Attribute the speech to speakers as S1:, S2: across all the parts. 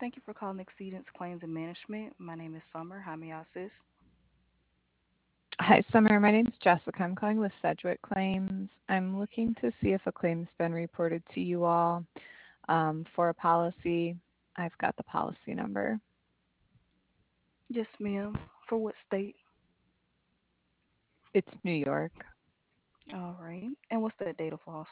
S1: Thank you for calling Exceedance Claims and Management. My name is Summer. How may I assist?
S2: Hi, Summer. My name's Jessica. I'm calling with Sedgwick Claims. I'm looking to see if a claim's been reported to you all for a policy. I've got the policy number.
S1: Yes, ma'am. For what state?
S2: It's New York.
S1: All right. And what's that date of loss?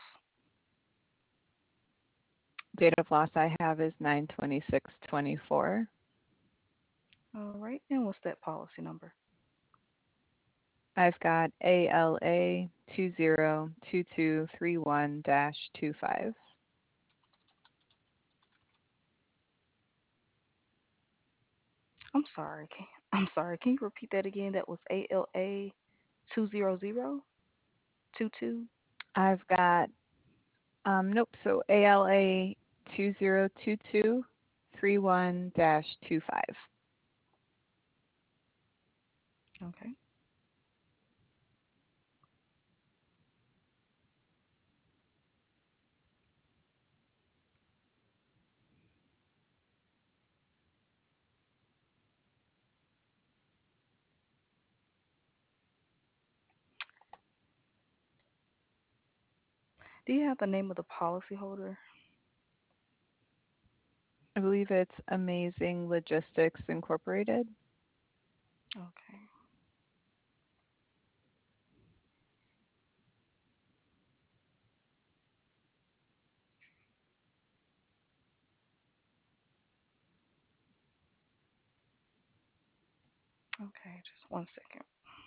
S2: Date of loss I have is 9/26/24.
S1: All right. And what's that policy number?
S2: I've got ALA 202231-25.
S1: I'm sorry. I'm sorry. Can you repeat that again? That was ALA 20022.
S2: I've got nope. So ALA 202231-25.
S1: Okay. Do you have the name of the policyholder?
S2: I believe it's Amazing Logistics Incorporated.
S1: Okay. Okay. Just one second.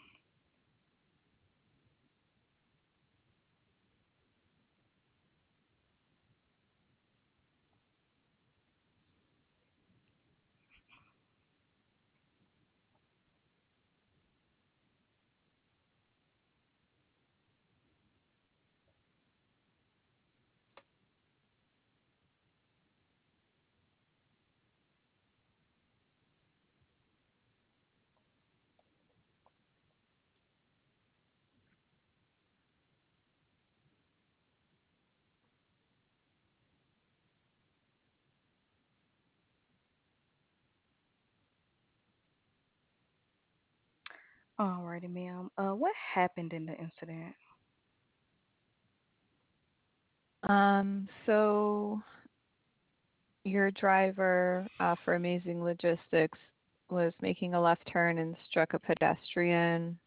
S1: All righty, ma'am. What happened in the incident?
S2: So your driver for Amazing Logistics was making a left turn and struck a pedestrian.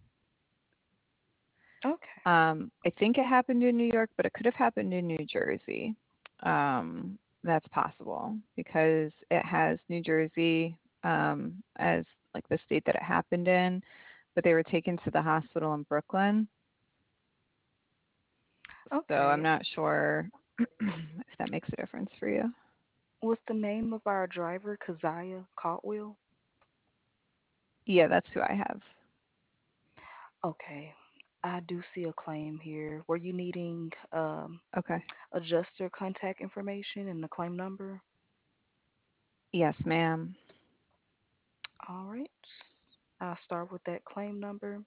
S1: Okay.
S2: I think it happened in New York, but it could have happened in New Jersey. That's possible because it has New Jersey as like the state that it happened in, but they were taken to the hospital in Brooklyn. So I'm
S1: Okay.
S2: not sure if that makes a difference for you.
S1: What's the name of our driver? Keziah Caldwell?
S2: Yeah, that's who I have.
S1: Okay. I do see a claim here. Were you needing
S2: Okay.
S1: adjuster contact information and the claim number?
S2: Yes, ma'am.
S1: All right. I'll start with that claim number.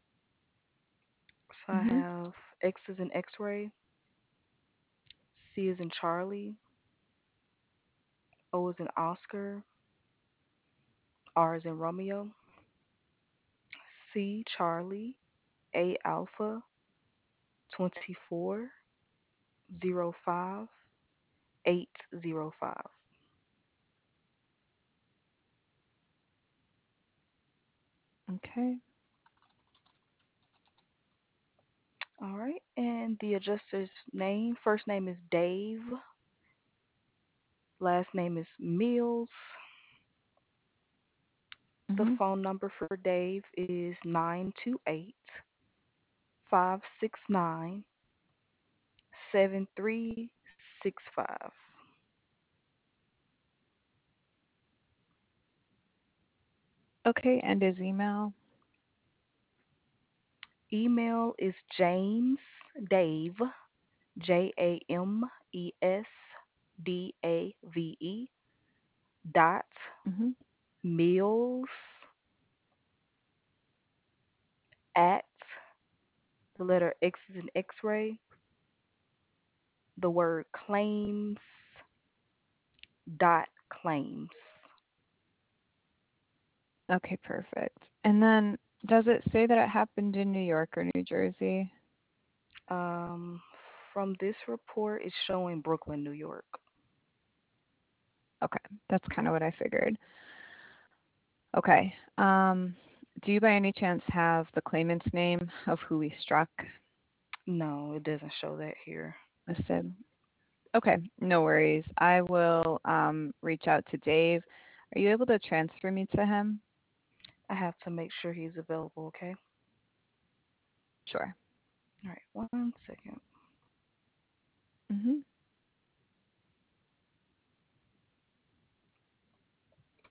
S1: So I
S2: Mhm.
S1: have X is in X-ray, C is in Charlie, O is in Oscar, R is in Romeo, C Charlie, A Alpha, 2405 805.
S2: Okay.
S1: All right. And the adjuster's name, first name is Dave, last name is Mills. The
S2: Mhm.
S1: phone number for Dave is 928-569-7365.
S2: Okay, and his email.
S1: Email is James Dave, JamesDave dot
S2: Mhm.
S1: Mills at the letter X is in X-ray, the word claims dot claims.
S2: Okay, perfect. And then does it say that it happened in New York or New Jersey?
S1: Um, from this report, it's showing Brooklyn, New York.
S2: Okay, that's kind of what I figured. Okay. Do you by any chance have the claimant's name of who we struck
S1: No, it doesn't show that here.
S2: listed? Okay, no worries. I will reach out to Dave. Are you able to transfer me to him?
S1: I have to make sure he's available, okay?
S2: Sure.
S1: All right, one second.
S2: Mm-hmm.